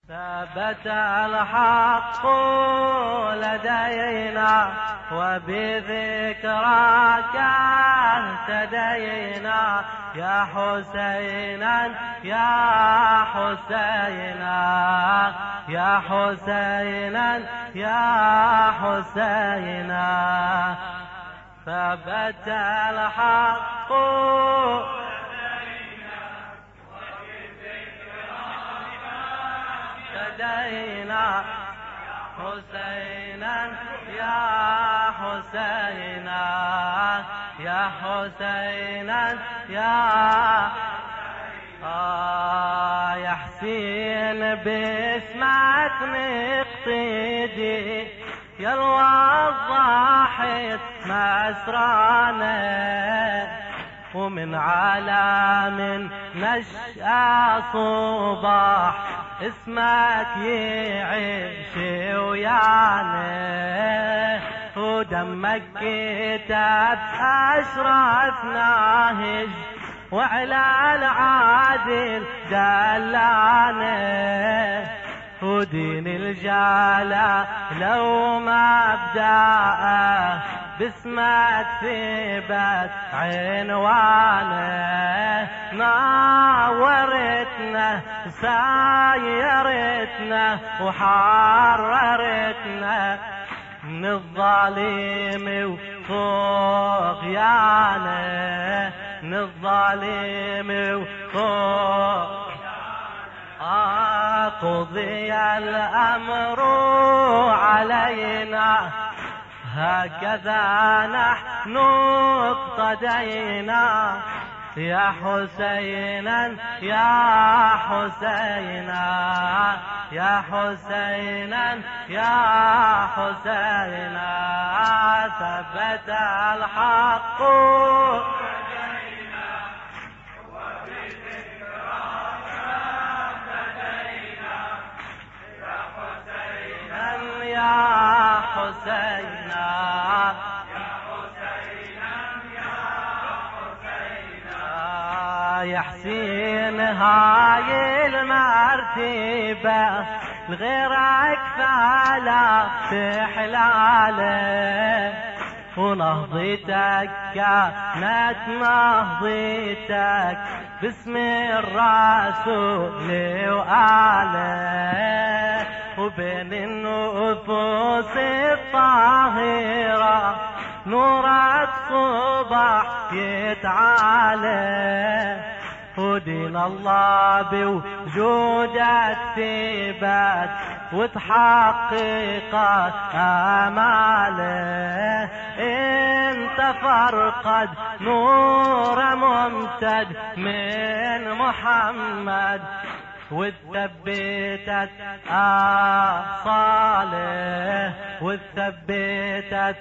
ثبت الحق لدينا وبذكراك اهتدينا يا حسينا يا حسينا يا حسينا يا حسينا. ثبت الحق لدينا حسينا يا حسينا يا حسينا يا يا حسين باسمك نقتدي يا الوضاحت مسرانا ومن عالم نشأ صباح اسمك يعيش ويانا ودمك كتاب أشرف ناهج وعلى العادل دلانا ودين الجالة لو ما بدأ باسمك ثبت عنوانه ناورتنا سايرتنا وحررتنا من الظالم وطغيانه من الظالم وطغيانه. قضي الأمر علينا هكذا نحن اقتدينا يا حسينا يا حسينا يا حسينا يا حسينا. ثبت الحق يا حسينا يا حسينا يا حسينا. يا حسين هاي المرتبة لغيرك فلا تحلاله ونهضتك كانت نهضتك باسم الرسول وآله وبين النفوس الطاهرة نورك صبح يتعالى ودين الله بوجودك ثبات وتحققت آماله انت فرقد نور ممتد من محمد وثبتت صالح وثبتت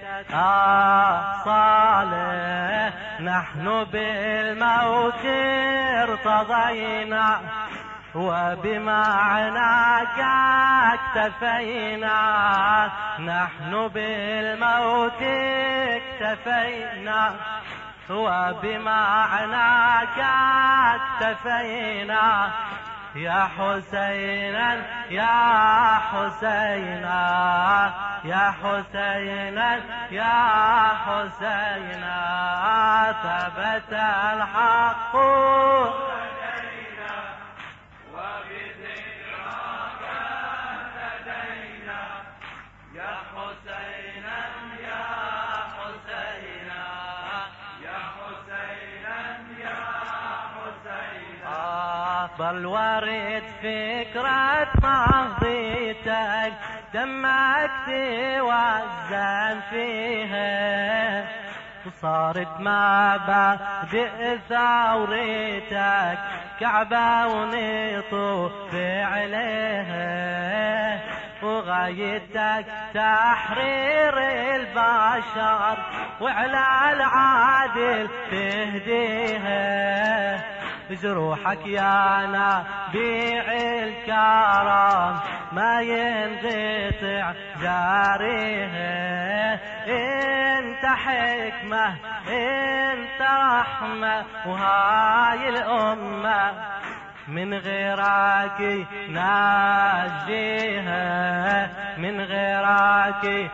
صالح. نحن بالموت ارتضينا وبمعناك اكتفينا نحن بالموت اكتفينا وبمعناك اكتفينا يا حسينا يا حسينا يا حسينا يا حسينا. ثبت الحق لدينا وبذكراك اهتدينا يا حسينا يا حسينا يا حسينا يا حسينا. بل ورد فكرة ماضيتك دمك توزن فيها وصارت ما بادئ ثورتك كعبة ونطوف عليها وغايتك تحرير البشر وعلى العادل تهديها جروحك يا نبيع الكرم ما ينقطع جاريها انت حكمة انت رحمة وهاي الأمة من غيرك نجاريها باكي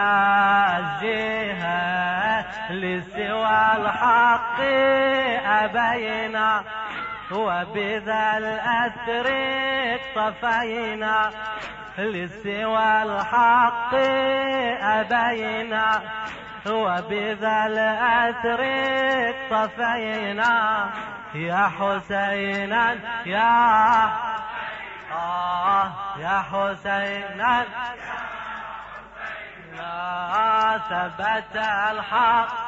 ناجيها لسوى الحق أبينا وبذا الأثر اقتفينا لسوى الحق أبينا وبذا الأثر اقتفينا يا حسينا يا حسينا ثبت الحق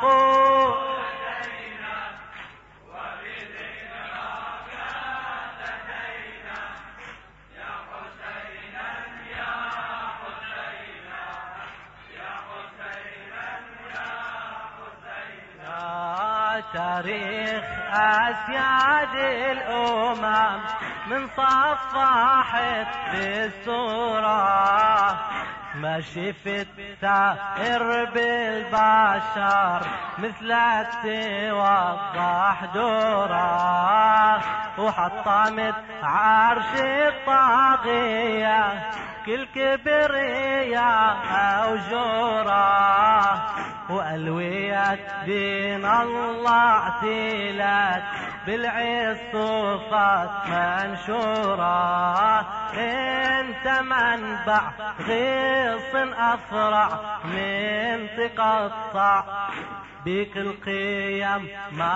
تاريخ أسياد الأمم من صفحت بالصورة ما شفت ثائر بالبشر مثلك توضح دوره وحطمت عرش الطاغية كل كبرياء أوجوره وألوية دين الله اعتلت بالعز صفات منشورة انت منبع غيص أفرع من تقطع بك القيم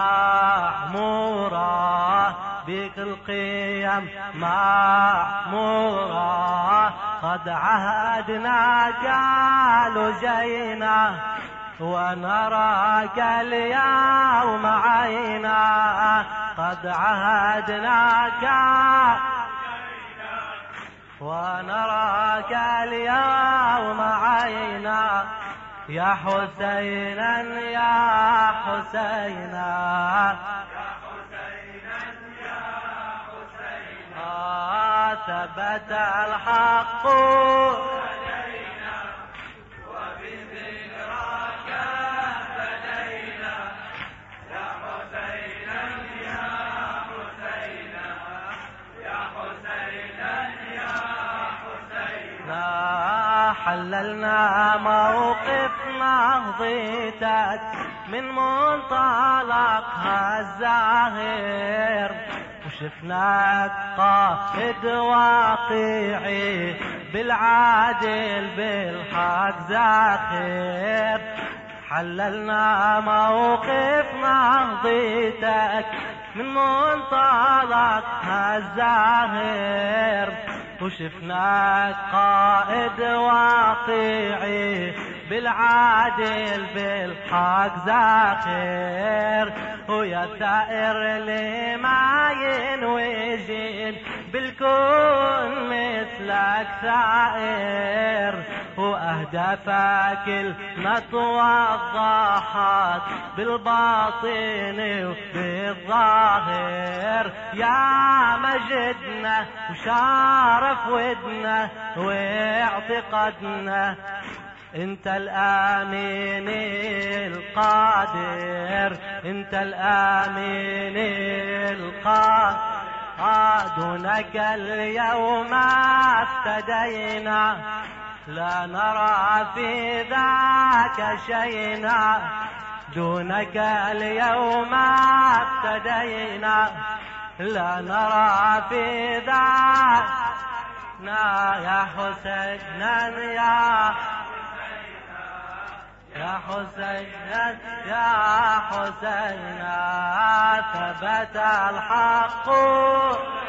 معمورة بك القيم معمورة قد عهدنا قالوا جينا ونراك اليوم عينا قد عهدناك ونراك اليوم عينا يا حسينا يا حسينا ثبت الحق حللنا موقف نهضتك من منطلقها الزاهر وشفناك قائد واقعي بالعادل بالحق زاخر حللنا موقف نهضتك من منطلقها الزاهر وشفناك قائد واقعي بالعادل بالحق زاخر ويا ثائر لما ينوجد بالكون مثلك ثائر وأهدافك النطوة الضحات بالباطن وبالظاهر يا مجدنا وشارف ودنا واعتقدنا انت الامين القادر انت الامين القادر دونك اليوم افتدينا لا نرى في ذاك شيئا دونك اليوم افتدينا لا نرى في ذاك يا حسينا يا حسينا يا حسينا ثبت الحق